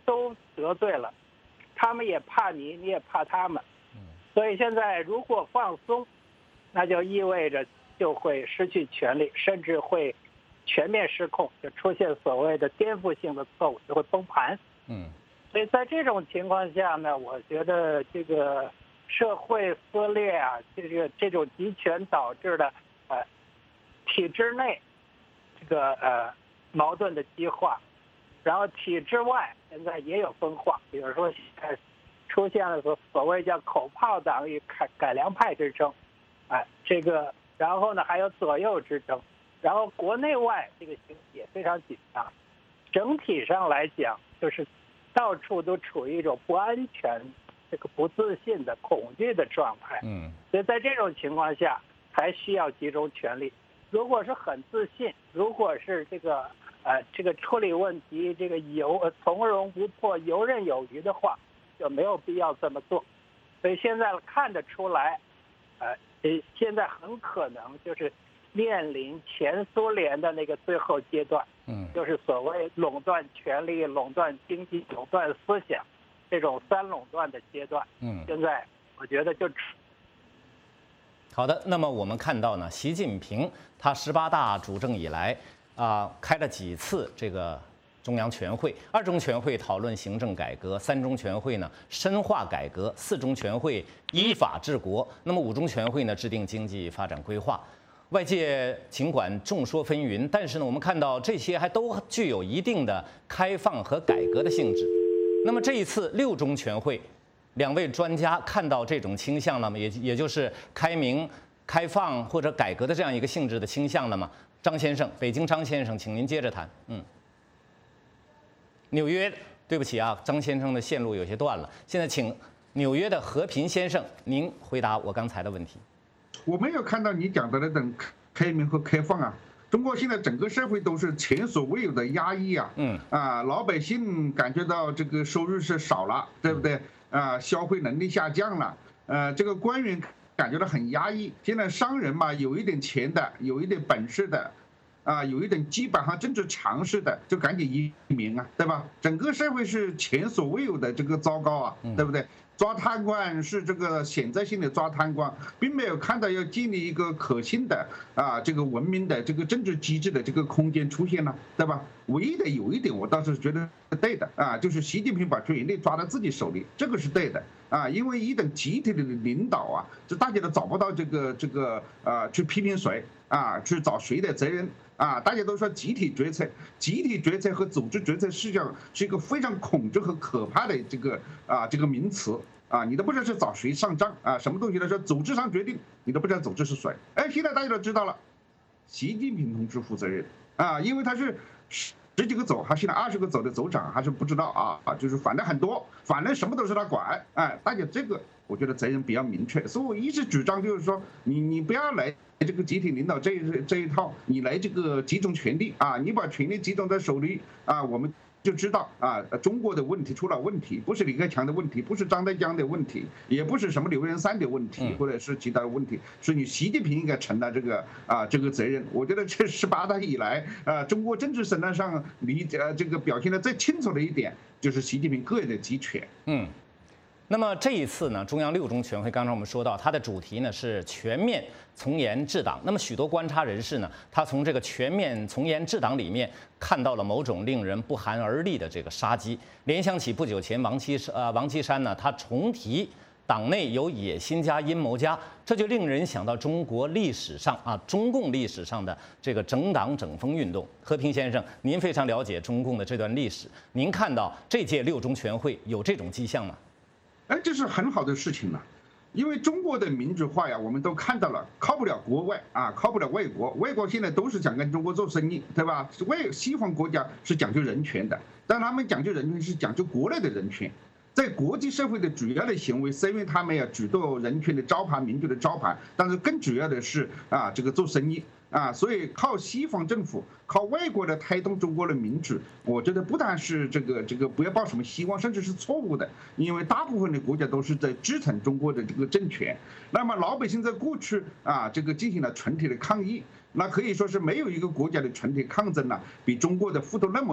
都得罪了，他们也怕你，你也怕他们。所以现在如果放松，那就意味着就会失去权力，甚至会全面失控，就出现所谓的颠覆性的错误，就会崩盘。 嗯， 所以在这种情况下呢，我觉得这个社会撕裂啊，这个这种集权导致的呃体制内这个呃矛盾的激化，然后体制外现在也有分化，比如说现在出现了所所谓叫口炮党与改改良派之争，哎，这个然后呢还有左右之争，然后国内外这个形势也非常紧张，整体上来讲就是到处都处于一种不安全、这个不自信的恐惧的状态。 嗯， 所以在这种情况下，才需要集中权力。如果是很自信，如果是这个呃这个处理问题这个游从容不迫、游刃有余的话，就没有必要这么做。所以现在看得出来，呃，现在很可能就是面临前苏联的那个最后阶段， 嗯， 就是所谓垄断权力、垄断经济、垄断思想这种三垄断的阶段。 嗯， 现在我觉得就。 好的，那么我们看到呢，习近平他十八大主政以来啊、呃，开了几次这个中央全会，二中全会讨论行政改革，三中全会呢深化改革，四中全会依法治国，那么五中全会呢制定经济发展规划。外界尽管众说纷纭，但是呢，我们看到这些还都具有一定的开放和改革的性质。那么这一次六中全会，两位专家看到这种倾向了吗？也也就是开明、开放或者改革的这样一个性质的倾向了吗？张先生，北京张先生，请您接着谈。嗯，纽约，对不起啊，张先生的线路有些断了。现在请纽约的和平先生，您回答我刚才的问题。 我没有看到你讲的那种开明和开放啊。中国现在整个社会都是前所未有的压抑啊， 嗯啊，老百姓感觉到这个收入是少了，对不对？啊，消费能力下降了，呃，这个官员感觉到很压抑。现在商人嘛，有一点钱的，有一点本事的，啊，有一点基本上政治常识的，就赶紧移民啊，对吧？整个社会是前所未有的这个糟糕啊，对不对？抓贪官是这个选择性的抓贪官，并没有看到要建立一个可信的啊这个文明的这个政治机制的这个空间出现了，对吧？唯一的有一点我倒是觉得对的啊，就是习近平把权力抓到自己手里，这个是对的啊，因为一等集体的领导啊，就大家都找不到这个这个呃去批评谁啊，去找谁的责任。啊，大家都说集体决策，集体决策和组织决策实际上是一个非常恐惧和可怕的这个啊这个名词啊，你都不知道是找谁上账啊，什么东西呢？说组织上决定，你都不知道组织是谁。哎，现在大家都知道了，习近平同志负责任啊，因为他是十几个走，还现在二十个走的走长，还是不知道啊啊，就是反正很多，反正什么都是他管，哎，大家这个我觉得责任比较明确，所以我一直主张就是说，你你不要来。这个集体领导这一这一套，你来这个集中权力啊，你把权力集中在手里啊，我们就知道啊，中国的问题出了问题，不是李克强的问题，不是张德江的问题，也不是什么刘元山的问题，或者是其他的问题，是你习近平应该承担这个啊这个责任。我觉得这十八大以来啊，中国政治生态上离呃这个表现的最清楚的一点，就是习近平个人的集权。 嗯。那么这一次呢，中央六中全会，刚才我们说到，它的主题呢是全面从严治党。那么许多观察人士呢，他从这个全面从严治党里面看到了某种令人不寒而栗的这个杀机，联想起不久前王岐呃王岐山呢，他重提党内有野心家、阴谋家，这就令人想到中国历史上啊，中共历史上的这个整党整风运动。和平先生，您非常了解中共的这段历史，您看到这届六中全会有这种迹象吗？ 哎，这是很好的事情了，因为中国的民主化呀，我们都看到了，靠不了国外啊，靠不了外国。外国现在都是想跟中国做生意，对吧？外西方国家是讲究人权的，但他们讲究人权是讲究国内的人权。在国际社会的主要的行为，虽然他们要举动人权的招牌、民主的招牌，但是更主要的是啊，这个做生意。啊，所以靠西方政府、靠外国来推动中国的民主，我觉得不但是这个这个不要抱什么希望，甚至是错误的，因为大部分的国家都是在支撑中国的这个政权。那么老百姓在过去啊，这个进行了群体的抗议，那可以说是没有一个国家的群体抗争呢，比中国的幅度那么大。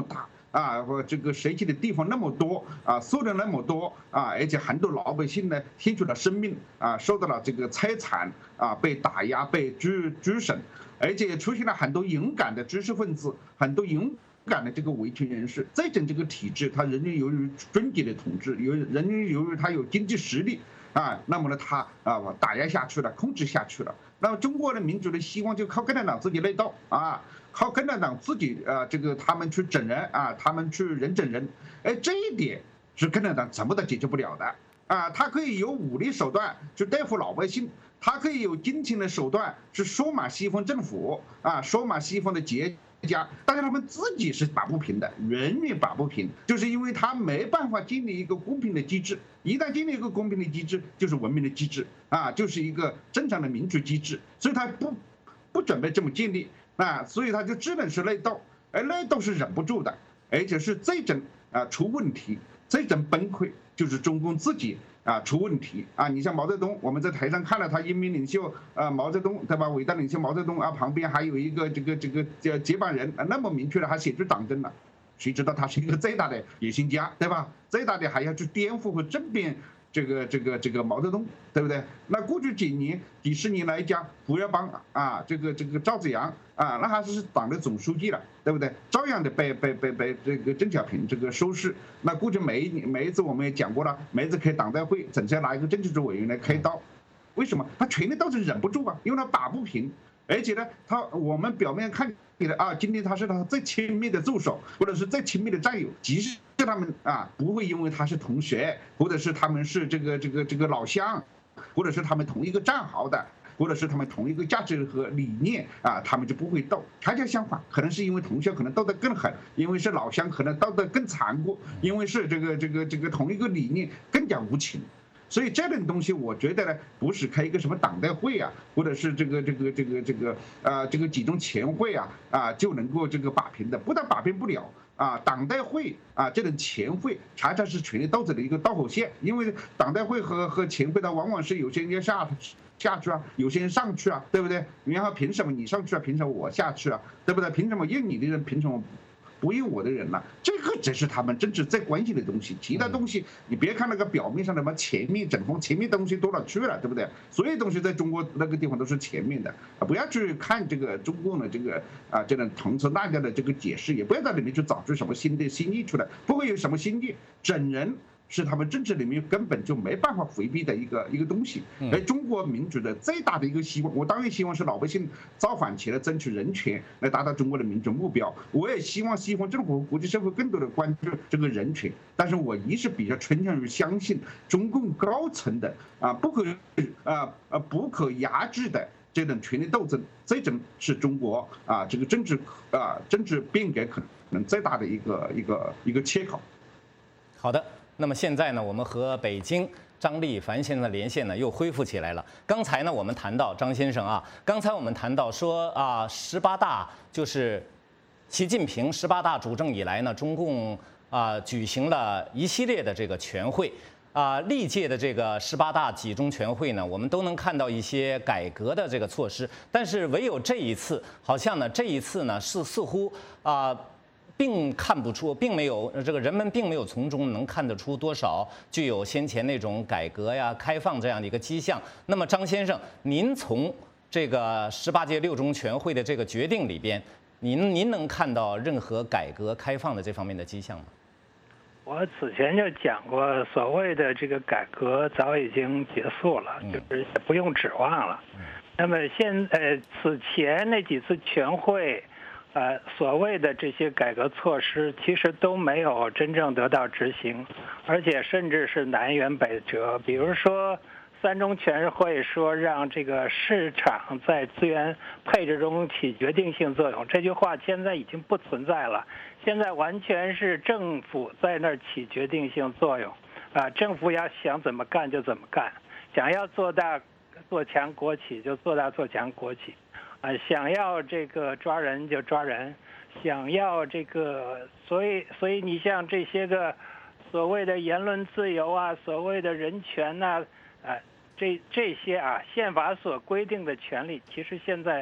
啊，或这个涉及的地方那么多啊，数量那么多啊，而且很多老百姓呢牺牲了生命啊，受到了这个财产啊被打压、被拘拘审，而且出现了很多勇敢的知识分子，很多勇敢的这个维权人士。这种这个体制，它仍然由于军级的统治，由仍然由于它有经济实力啊，那么呢，它啊打压下去了，控制下去了。那么中国的民主的希望就靠共产党自己内斗啊。靠共产党自己啊，这个他们去整人啊，他们去人整人，哎，这一点是共产党怎么都解决不了的啊。他可以有武力手段去对付老百姓，他可以有金钱的手段去收买西方政府啊，收买西方的节家，但是他们自己是打不平的，远远打不平，就是因为他没办法建立一个公平的机制。一旦建立一个公平的机制，就是文明的机制啊，就是一个正常的民主机制，所以他不不准备这么建立。啊，所以他就只能是内斗，而内斗是忍不住的，而且是这种啊出问题，这种崩溃就是中共自己啊出问题啊。你像毛泽东，我们在台上看了他英明领袖啊毛泽东，对吧？伟大领袖毛泽东啊，旁边还有一个这个这个叫接班人啊，那么明确的还写出党争了，谁知道他是一个最大的野心家，对吧？最大的还要去颠覆和政变。这个这个这个毛泽东，对不对？那过去几年、几十年来讲，胡耀邦啊，这个这个赵紫阳啊，那还是党的总书记了，对不对？照样的被被被被这个邓小平这个收拾。那过去每一年每一次我们也讲过了，每一次开党代会，总是要拿一个政治组委员来开刀。为什么？他权力斗争忍不住啊，因为他打不平，而且呢，他我们表面看起来啊，今天他是他最亲密的助手，或者是最亲密的战友，即使他们啊不会因为他是同学，或者是他们是这个这个这个老乡，或者是他们同一个战壕的，或者是他们同一个价值和理念啊，他们就不会斗。恰恰相反，可能是因为同学可能斗得更狠，因为是老乡可能斗得更残酷，因为是这个这个这个同一个理念更加无情。所以这种东西，我觉得呢，不是开一个什么党代会啊，或者是这个这个这个这个呃这个几中全会啊啊就能够这个把平的，不但把平不了啊，党代会啊这种全会常常是权力斗争的一个导火线，因为党代会和和全会它往往是有些人要下下去啊，有些人上去啊，对不对？然后凭什么你上去啊？凭什么我下去啊？对不对？凭什么用你的人？凭什么不用我的人呢？这个只是他们政治最关键的东西，其他东西你别看那个表面上的什么前面整风，前面东西多了去了，对不对？所有东西在中国那个地方都是前面的啊，不要去看这个中共的这个啊这种陈词滥调的这个解释，也不要在里面去找出什么新的新意出来，不会有什么新意，整人。是他们政治里面根本就没办法回避的一个一个东西，而中国民主的最大的一个希望，我当然希望是老百姓造反起来争取人权，来达到中国的民主目标。我也希望西方政府、国际社会更多的关注这个人权，但是我一是比较倾向于相信中共高层的啊不可啊啊不可压制的这种权力斗争，这种是中国啊这个政治啊政治变革可能最大的一个一个一个切口。 好的。那么现在呢，我们和北京张立凡先生的连线呢又恢复起来了。刚才呢，我们谈到张先生啊，刚才我们谈到说啊，十八大就是习近平十八大主政以来呢，中共啊举行了一系列的这个全会啊，历届的这个十八大几中全会呢，我们都能看到一些改革的这个措施，但是唯有这一次，好像呢这一次呢是似乎啊。并看不出，并没有这个人们并没有从中能看得出多少具有先前那种改革呀、开放这样的一个迹象。那么，张先生，您从这个十八届六中全会的这个决定里边，您您能看到任何改革开放的这方面的迹象吗？ 我此前就讲过，所谓的这个改革早已经结束了，就是也不用指望了。那么现呃，此前那几次全会。呃，所谓的这些改革措施，其实都没有真正得到执行，而且甚至是南辕北辙。比如说，三中全会说让这个市场在资源配置中起决定性作用，这句话现在已经不存在了。现在完全是政府在那儿起决定性作用，啊、呃，政府要想怎么干就怎么干，想要做大做强国企就做大做强国企。啊，想要这个抓人就抓人，想要这个，所以所以你像这些个所谓的言论自由啊，所谓的人权呐、啊，啊，这这些啊，宪法所规定的权利，其实现在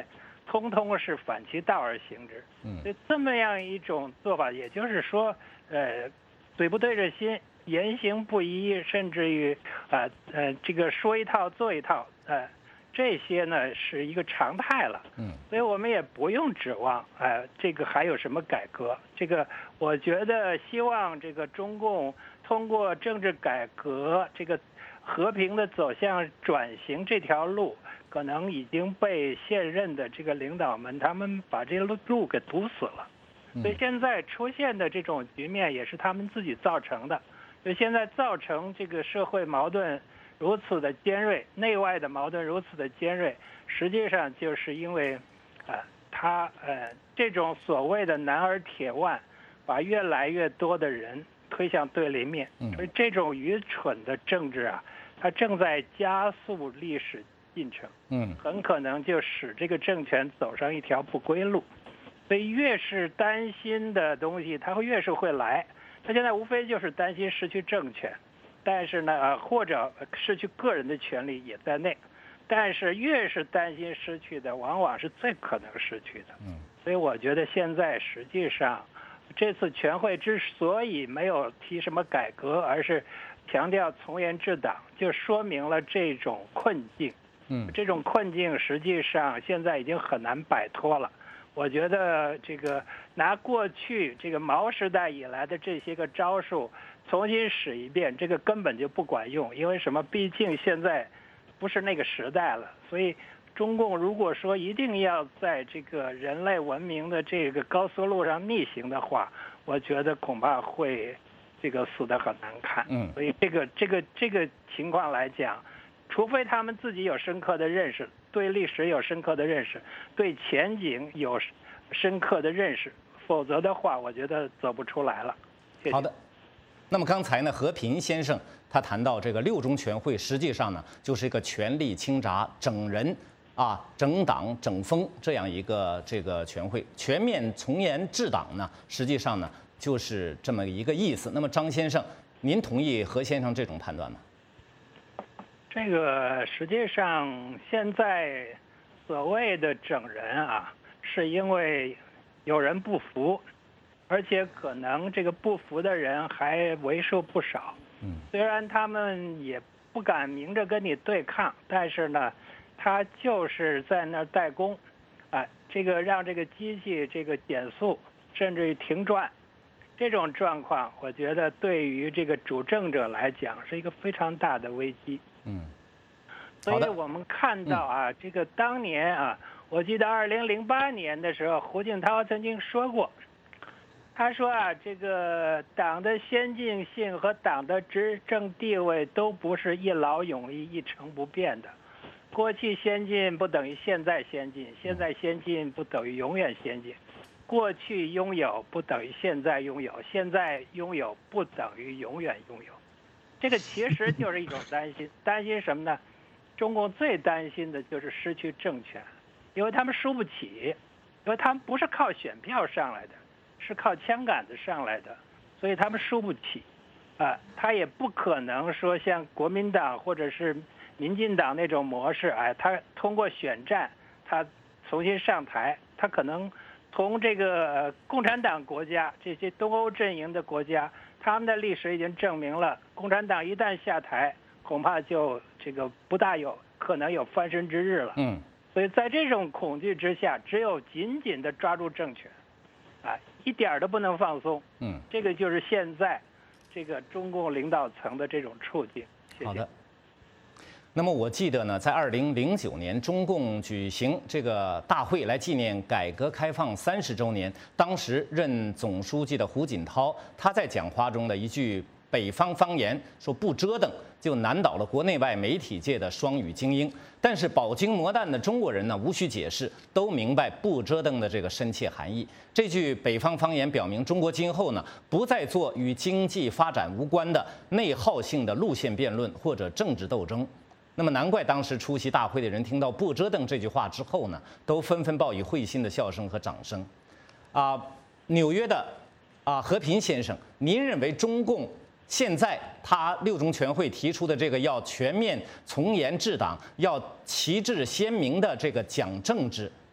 通通是反其道而行之。 嗯， 所以这么样一种做法，也就是说，呃，嘴不对着心，言行不一，甚至于啊 呃, 呃这个说一套做一套，呃，这些呢是一个常态了。 嗯， 所以我们也不用指望，呃，这个还有什么改革？这个我觉得希望这个中共通过政治改革，这个和平的走向转型这条路，可能已经被现任的这个领导们他们把这路路给堵死了。所以现在出现的这种局面也是他们自己造成的。所以现在造成这个社会矛盾如此的尖锐，内外的矛盾如此的尖锐，实际上就是因为，啊、呃，他呃这种所谓的男儿铁腕，把越来越多的人推向对立面。所以这种愚蠢的政治啊，它正在加速历史进程。 嗯， 很可能就使这个政权走上一条不归路。所以越是担心的东西，它会越是会来。他现在无非就是担心失去政权，但是呢，呃，或者失去个人的权利也在内。但是越是担心失去的，往往是最可能失去的。 嗯， 所以我觉得现在实际上，这次全会之所以没有提什么改革，而是强调从严治党，就说明了这种困境。 嗯， 这种困境实际上现在已经很难摆脱了。我觉得这个拿过去这个毛时代以来的这些个招数重新使一遍，这个根本就不管用。因为什么？毕竟现在不是那个时代了。所以中共如果说一定要在这个人类文明的这个高速路上逆行的话，我觉得恐怕会这个死得很难看。 嗯， 所以这个这个这个情况来讲，除非他们自己有深刻的认识，对历史有深刻的认识，对前景有深刻的认识，否则的话，我觉得走不出来了。谢谢。 好的。那么刚才呢，和平先生他谈到这个六中全会，实际上呢就是一个权力倾轧、整人啊、整党、整风这样一个这个全会，全面从严治党呢，实际上呢就是这么一个意思。那么张先生，您同意何先生这种判断吗？ 这个实际上现在所谓的整人啊，是因为有人不服，而且可能这个不服的人还为数不少。 嗯， 虽然他们也不敢明着跟你对抗，但是呢，他就是在那儿代工，啊，这个让这个机器这个减速，甚至于停转。这种状况，我觉得对于这个主政者来讲是一个非常大的危机。 嗯， 所以我们看到啊，这个当年啊，我记得二零零八年的时候，胡锦涛曾经说过，他说啊，这个党的先进性和党的执政地位都不是一劳永逸、一成不变的。过去先进不等于现在先进，现在先进不等于永远先进。过去拥有不等于现在拥有，现在拥有不等于永远拥有。这个其实就是一种担心，担心什么呢？中共最担心的就是失去政权，因为他们输不起，因为他们不是靠选票上来的，是靠枪杆子上来的，所以他们输不起。啊，他也不可能说像国民党或者是民进党那种模式，哎，他通过选战，他重新上台，他可能从这个共产党国家这些东欧阵营的国家。他们的历史已经证明了，共产党一旦下台，恐怕就这个不大有可能有翻身之日了。 嗯， 所以在这种恐惧之下，只有紧紧地抓住政权，啊，一点都不能放松。 嗯， 这个就是现在这个中共领导层的这种处境。谢谢。 好的。那么我记得呢，在二零零九年，中共举行这个大会来纪念改革开放三十周年。当时任总书记的胡锦涛，他在讲话中的一句北方方言说不折腾，就难倒了国内外媒体界的双语精英。但是饱经磨难的中国人呢，无需解释，都明白不折腾的这个深切含义。这句北方方言表明，中国今后呢，不再做与经济发展无关的内耗性的路线辩论或者政治斗争。那么难怪当时出席大会的人听到不折腾这句话之后呢，都纷纷报以会心的笑声和掌声。啊，纽约的啊和平先生，您认为中共现在他六中全会提出的这个要全面从严治党，要旗帜鲜明的这个讲政治，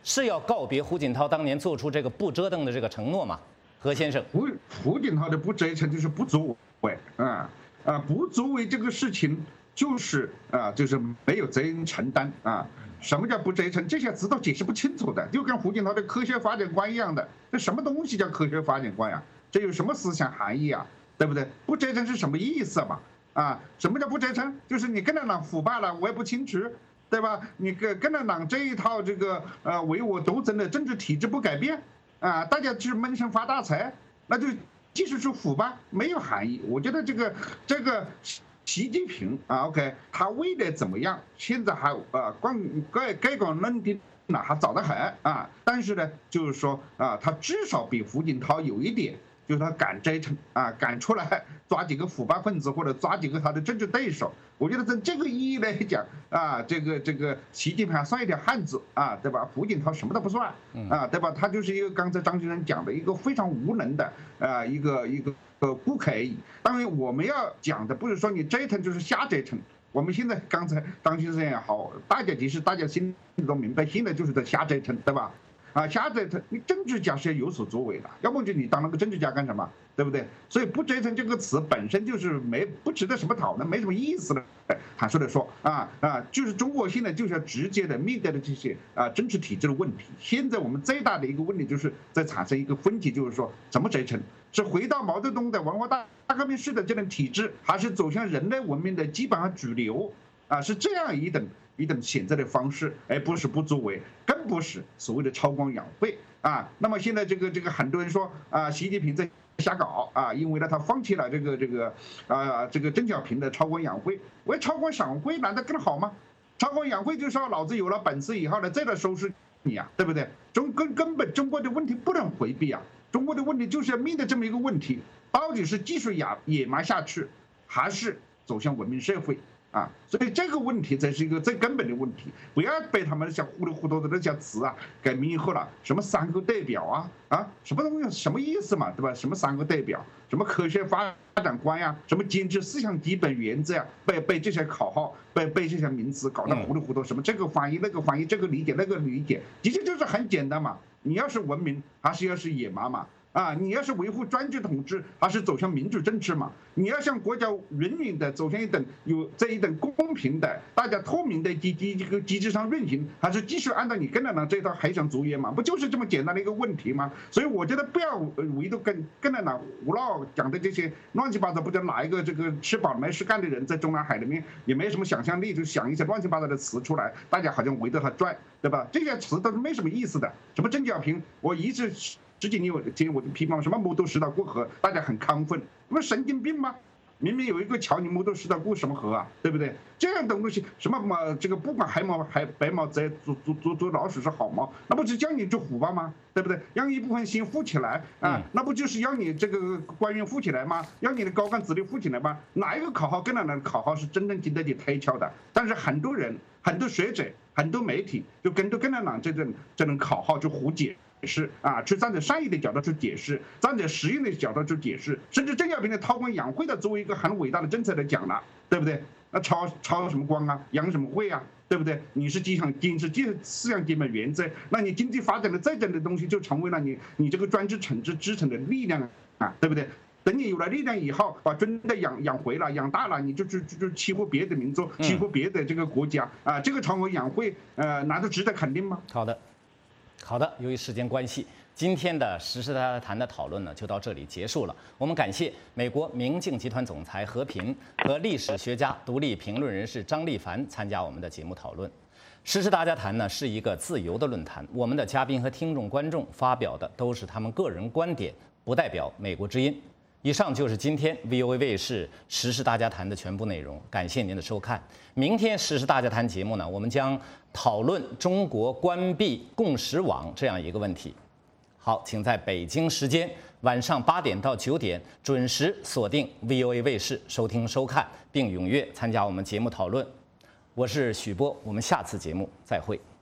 是要告别胡锦涛当年做出这个不折腾的这个承诺吗？何先生， 胡胡锦涛的不折腾就是不作为啊啊，不作为这个事情就是啊，就是没有责任承担啊。什么叫不折腾？这些词都解释不清楚的，就跟胡锦涛的科学发展观一样的。这什么东西叫科学发展观呀？这有什么思想含义啊？对不对？不折腾是什么意思嘛？啊，什么叫不折腾？就是你跟着党腐败了，我也不清楚，对吧？你跟跟着党这一套这个呃唯我独尊的政治体制不改变，啊，大家就是闷声发大财，那就即使是腐败没有含义。我觉得这个这个。习近平啊 ，OK， 他为了怎么样？现在还啊，光该该讲认定那还早得很啊。但是呢，就是说啊，他至少比胡锦涛有一点，就是他敢折腾啊，敢出来抓几个腐败分子或者抓几个他的政治对手。我觉得从这个意义来讲啊，这个这个习近平还算一点汉子啊，对吧？胡锦涛什么都不算啊，对吧？他就是一个刚才张先生讲的一个非常无能的啊，一个一个。呃，顾客而已。当然，我们要讲的不是说你折腾就是瞎折腾。我们现在刚才张先生也好，大家其实大家心里都明白，现在就是在瞎折腾，对吧？啊，瞎折腾，你政治家是要有所作为的，要不就你当那个政治家干什么？对不对？所以不折腾这个词本身就是没不值得什么讨论，没什么意思的。坦率的说啊啊，就是中国现在就是要直接的面对的这些啊政治体制的问题。现在我们最大的一个问题就是在产生一个分歧，就是说怎么折腾？是回到毛泽东的文化大革命式的这种体制，还是走向人类文明的基本上主流？啊，是这样一等一等选择的方式，而不是不作为，更不是所谓的韬光养晦啊。那么现在这个这个很多人说啊，习近平在瞎搞啊，因为呢他放弃了这个这个啊这个邓小平的韬光养晦。为韬光养晦难道更好吗？韬光养晦就是说老子有了本事以后呢，再来收拾你啊，对不对？中根根本中国的问题不能回避啊，中国的问题就是要面对这么一个问题，到底是继续野野蛮下去，还是走向文明社会？啊，所以这个问题才是一个最根本的问题，不要被他们那些糊里糊涂的那些词啊给迷惑了。什么三个代表啊啊，什么东西什么意思嘛，对吧？什么三个代表，什么科学发展观呀、啊，什么坚持思想基本原则呀、啊，被被这些口号，被被这些名词搞得糊里糊涂，什么这个翻译那个翻译，这个理解那个理解，其实就是很简单嘛。你要是文明，还是要是野蛮嘛？啊，你要是维护专制统治，还是走向民主政治嘛？你要向国家允允的走向一等有这一等公平的、大家透明的机机这个机制上运行，还是继续按照你跟着呢这套海上作业嘛？不就是这么简单的一个问题吗？所以我觉得不要唯独跟跟着呢胡闹讲的这些乱七八糟，不知道哪一个这个吃饱没事干的人在中南海里面也没什么想象力，就想一些乱七八糟的词出来，大家好像围着他转，对吧？这些词都是没什么意思的。什么邓小平，我一直。十几年前我就批判什么摩托石道过河，大家很亢奋，那么神经病吗？明明有一个桥，你摩托石道过什么河啊？对不对？这样的东西，什么嘛，这个不管黑猫还白猫在捉捉捉捉老鼠是好猫，那不是叫你去虎吧吗？对不对？让一部分先富起来啊，那不就是要你这个官员富起来吗？要你的高干子弟富起来吗？哪一个口号跟那的口号是真正经得起推敲的？但是很多人、很多学者、很多媒体就跟着跟着党这种这种口号就胡解。释啊，去站在善意的角度去解释，站在实用的角度去解释，甚至邓小平的韬光养晦的作为一个很伟大的政策来讲了，对不对？那韬韬什么光啊，养什么晦啊，对不对？你是基想坚持基思想基本原则，那你经济发展的再整的东西就成为了你你这个专制统治支撑的力量啊，对不对？等你有了力量以后，把军队养养回了、养大了，你就就就就欺负别的民族、欺负别的这个国家啊，这个韬光养晦，呃，难道值得肯定吗？ 好的。好的，由于时间关系，今天的时事大家谈的讨论呢就到这里结束了。我们感谢美国明镜集团总裁何平和历史学家、独立评论人士张立凡参加我们的节目讨论。时事大家谈呢是一个自由的论坛，我们的嘉宾和听众观众发表的都是他们个人观点，不代表美国之音。以上就是今天 V O A 卫视时事大家谈的全部内容，感谢您的收看。明天时事大家谈节目呢，我们将讨论中国关闭共识网这样一个问题。好，请在北京时间晚上八点到九点准时锁定 V O A 卫视收听收看，并踊跃参加我们节目讨论。我是许波，我们下次节目再会。